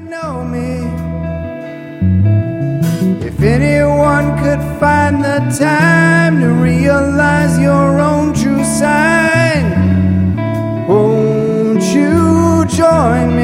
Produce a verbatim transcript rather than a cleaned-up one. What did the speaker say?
know me. If anyone could find the time to realize your own true sign, won't you join me?